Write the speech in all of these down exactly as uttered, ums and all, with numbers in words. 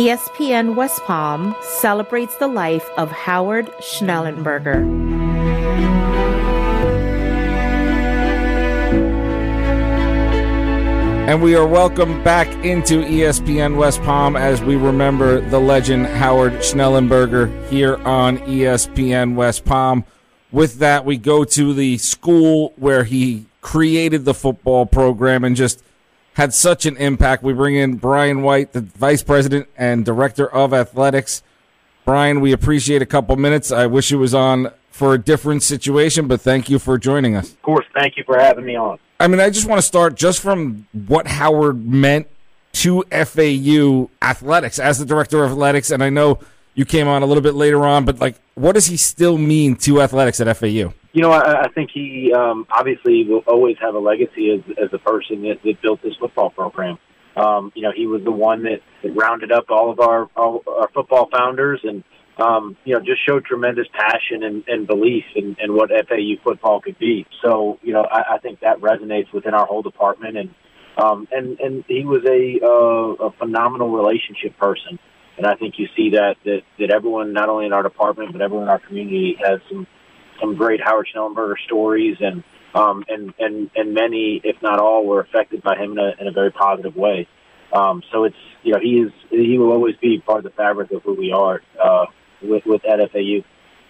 E S P N West Palm celebrates the life of Howard Schnellenberger. And we are welcome back into E S P N West Palm as we remember the legend Howard Schnellenberger here on E S P N West Palm. With that, we go to the school where he created the football program and just had such an impact. We bring in Brian White, the Vice President and Director of Athletics. Brian, we appreciate a couple minutes. I wish it was on for a different situation, but thank you for joining us. Of course, thank you for having me on. I mean, I just want to start just from what Howard meant to F A U athletics as the Director of Athletics, and I know you came on a little bit later on, but like, what does he still mean to athletics at F A U? You know, I, I think he um, obviously will always have a legacy as, as a person that, that built this football program. Um, you know, he was the one that, that rounded up all of our, all, our football founders and, um, you know, just showed tremendous passion and, and belief in, in what F A U football could be. So, you know, I, I think that resonates within our whole department. And um, and, and he was a, uh, a phenomenal relationship person. And I think you see that, that that everyone, not only in our department, but everyone in our community has some some great Howard Schnellenberger stories, and um, and, and and many, if not all, were affected by him in a, in a very positive way. Um, so it's, you know, he is he will always be part of the fabric of who we are uh, with with at F A U.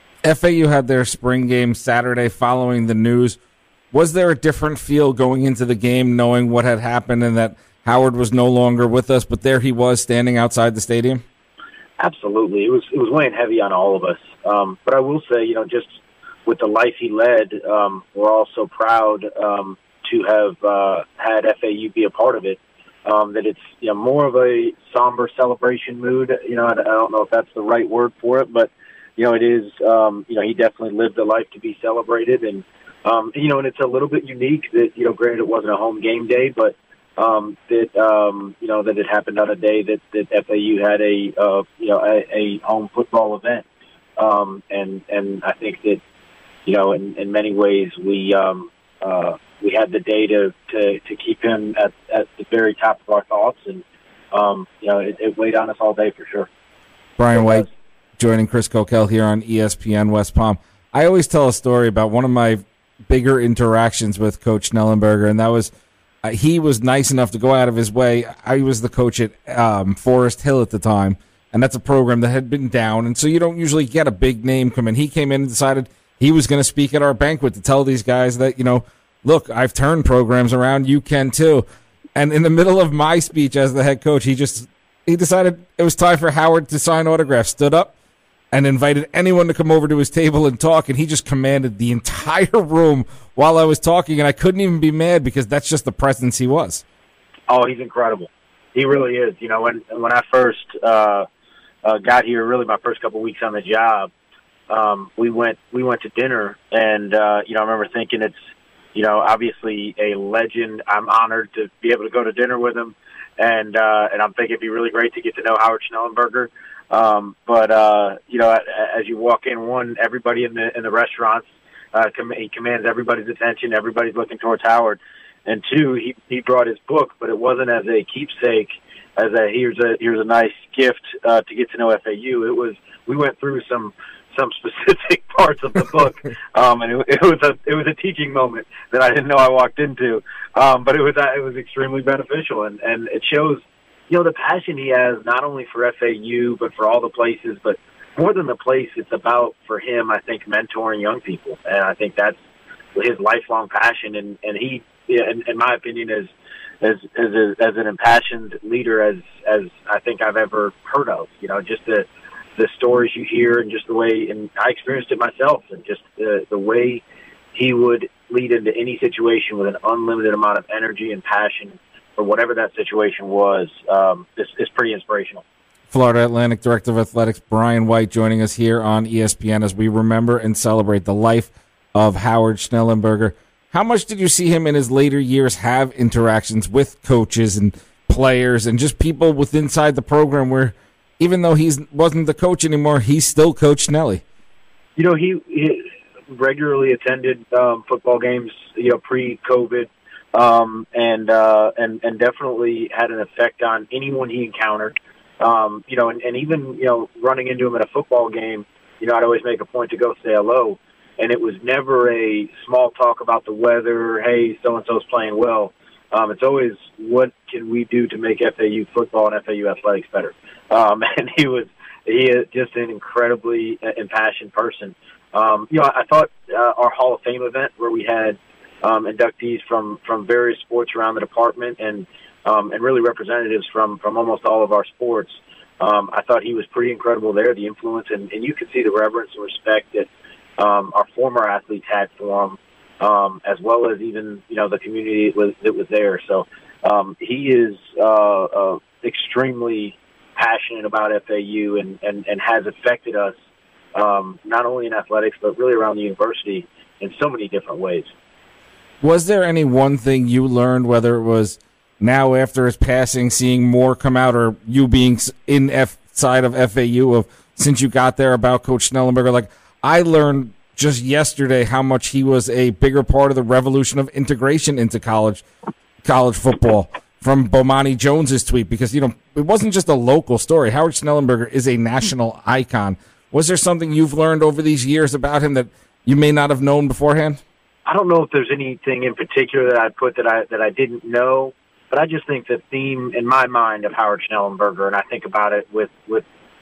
F A U had their spring game Saturday following the news. Was there a different feel going into the game, knowing what had happened and that Howard was no longer with us, but there he was standing outside the stadium? Absolutely. It was it was weighing heavy on all of us. Um, but I will say, you know, just with the life he led, um, we're all so proud um, to have uh, had F A U be a part of it, um, that it's, you know, more of a somber celebration mood. You know, I, I don't know if that's the right word for it, but, you know, it is, um, you know, he definitely lived a life to be celebrated. And, um, you know, and it's a little bit unique that, you know, granted it wasn't a home game day, but Um, that um, you know that it happened on a day that, that F A U had a uh, you know a, a home football event, um, and and I think that, you know, in, in many ways we um, uh, we had the day to, to, to keep him at, at the very top of our thoughts, and um, you know it, it weighed on us all day for sure. Brian White joining Chris Coquel here on E S P N West Palm. I always tell a story about one of my bigger interactions with Coach Schnellenberger, and that was. Uh, he was nice enough to go out of his way. I was the coach at um, Forest Hill at the time, and that's a program that had been down, and so you don't usually get a big name come in. He came in and decided he was going to speak at our banquet to tell these guys that, you know, look, I've turned programs around, you can too. And in the middle of my speech as the head coach, he just he decided it was time for Howard to sign autographs, stood up, and invited anyone to come over to his table and talk, and he just commanded the entire room while I was talking, and I couldn't even be mad because that's just the presence he was. Oh, he's incredible. He really is. You know, when when I first uh, uh, got here, really my first couple of weeks on the job, um, we went we went to dinner, and uh, you know, I remember thinking it's, you know, obviously a legend. I'm honored to be able to go to dinner with him, and uh, and I'm thinking it'd be really great to get to know Howard Schnellenberger. Um, but, uh, you know, as you walk in, one, everybody in the in the restaurants, uh, com- he commands everybody's attention. Everybody's looking towards Howard. And two, he, he brought his book, but it wasn't as a keepsake, as a here's a here's a nice gift uh, to get to know F A U. It was, we went through some some specific parts of the book, um, and it, it was a it was a teaching moment that I didn't know I walked into. Um, but it was uh, it was extremely beneficial, and, and it shows, you know, the passion he has not only for F A U, but for all the places, but more than the place, it's about, for him, I think, mentoring young people. And I think that's his lifelong passion. And, and he, in, in my opinion, is as, as, a, as an impassioned leader as, as I think I've ever heard of. You know, just the, the stories you hear and just the way, and I experienced it myself, and just the, the way he would lead into any situation with an unlimited amount of energy and passion, or whatever that situation was, um, is, is pretty inspirational. Florida Atlantic Director of Athletics Brian White joining us here on E S P N as we remember and celebrate the life of Howard Schnellenberger. How much did you see him in his later years have interactions with coaches and players and just people with inside the program where, even though he wasn't the coach anymore, he still coached Nelly? You know, he, he regularly attended um, football games, you know, pre-COVID. Um, and, uh, and, and definitely had an effect on anyone he encountered. Um, you know, and, and even, you know, running into him at a football game, you know, I'd always make a point to go say hello. And it was never a small talk about the weather, hey, so-and-so's playing well. Um, it's always, what can we do to make F A U football and F A U athletics better? Um, and he was he is just an incredibly impassioned person. Um, you know, I thought uh, our Hall of Fame event where we had um, inductees from, from various sports around the department and um, and really representatives from, from almost all of our sports, um, I thought he was pretty incredible there, the influence, and, and you could see the reverence and respect that Um, our former athletes had for him, um, as well as even, you know, the community that was, that was there. So um, he is uh, uh, extremely passionate about F A U and, and, and has affected us um, not only in athletics but really around the university in so many different ways. Was there any one thing you learned, whether it was now after his passing, seeing more come out, or you being in F side of F A U of since you got there, about Coach Schnellenberger? Like, I learned just yesterday how much he was a bigger part of the revolution of integration into college college football from Bomani Jones's tweet, because, you know, it wasn't just a local story. Howard Schnellenberger is a national icon. Was there something you've learned over these years about him that you may not have known beforehand? I don't know if there's anything in particular that I put that I that I didn't know, but I just think the theme in my mind of Howard Schnellenberger, and I think about it with, with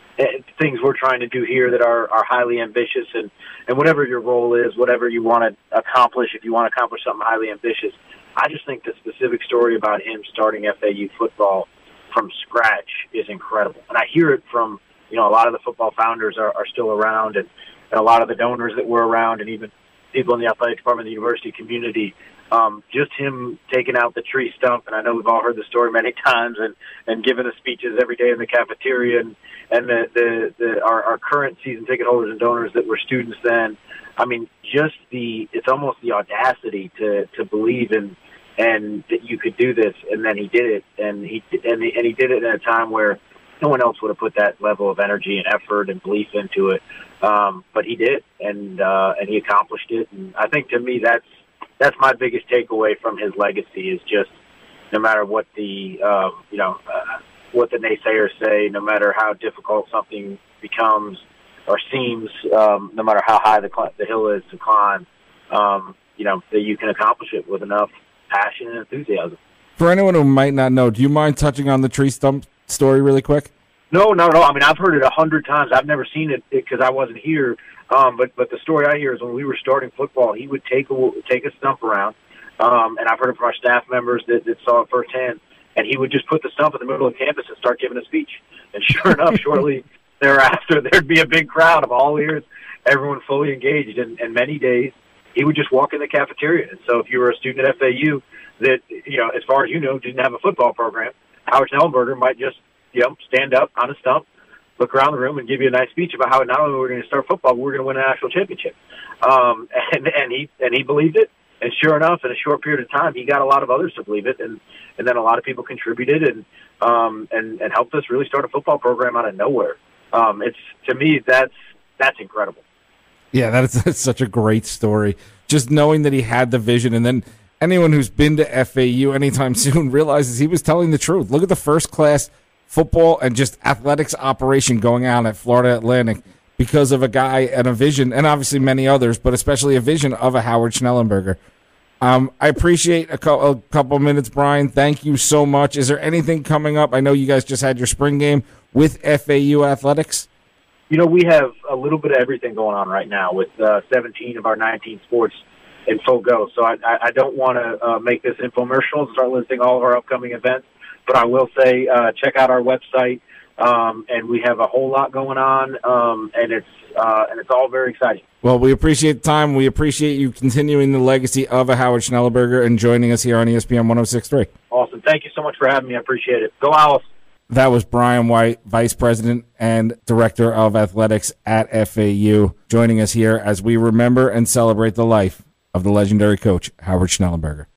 things we're trying to do here that are, are highly ambitious, and, and whatever your role is, whatever you want to accomplish, if you want to accomplish something highly ambitious, I just think the specific story about him starting F A U football from scratch is incredible. And I hear it from, you know, a lot of the football founders are, are still around, and, and a lot of the donors that were around, and even people in the athletic department, the university community. Um, just him taking out the tree stump, and I know we've all heard the story many times, and, and giving the speeches every day in the cafeteria, and, and the, the, the our, our current season ticket holders and donors that were students then. I mean, just the, it's almost the audacity to, to believe in, and that you could do this, and then he did it, and he, and he, and he did it at a time where no one else would have put that level of energy and effort and belief into it. Um, but he did, and, uh, and he accomplished it. And I think to me, that's, That's my biggest takeaway from his legacy, is just no matter what the, um, you know, uh, what the naysayers say, no matter how difficult something becomes or seems, um, no matter how high the, cl- the hill is to climb, um, you know, that you can accomplish it with enough passion and enthusiasm. For anyone who might not know, do you mind touching on the tree stump story really quick? No, not at all. I mean, I've heard it a hundred times. I've never seen it because I wasn't here. Um, but but the story I hear is when we were starting football, he would take a take a stump around, um, and I've heard it from our staff members that, that saw it firsthand. And he would just put the stump in the middle of campus and start giving a speech. And sure enough, shortly thereafter, there'd be a big crowd of all ears, everyone fully engaged. And, and many days, he would just walk in the cafeteria. And so if you were a student at F A U that, you know, as far as you know, didn't have a football program, Howard Schnellenberger might just, you know, stand up on a stump, look around the room, and give you a nice speech about how not only we're going to start football, but we're going to win a national championship. Um, and, and he and he believed it. And sure enough, in a short period of time, he got a lot of others to believe it, and, and then a lot of people contributed and um, and and helped us really start a football program out of nowhere. Um, it's to me that's that's incredible. Yeah, that is that's such a great story. Just knowing that he had the vision, and then anyone who's been to F A U anytime soon realizes he was telling the truth. Look at the first class football and just athletics operation going on at Florida Atlantic because of a guy and a vision, and obviously many others, but especially a vision of a Howard Schnellenberger. Um, I appreciate a, co- a couple minutes, Brian. Thank you so much. Is there anything coming up? I know you guys just had your spring game with F A U athletics. You know, we have a little bit of everything going on right now with uh, seventeen of our nineteen sports in full go. So I, I don't want to uh, make this infomercial and start listing all of our upcoming events, but I will say uh, check out our website, um, and we have a whole lot going on, um, and it's uh, and it's all very exciting. Well, we appreciate the time. We appreciate you continuing the legacy of a Howard Schnellenberger and joining us here on E S P N one oh six point three. Awesome. Thank you so much for having me. I appreciate it. Go Owls. That was Brian White, Vice President and Director of Athletics at F A U, joining us here as we remember and celebrate the life of the legendary coach, Howard Schnellenberger.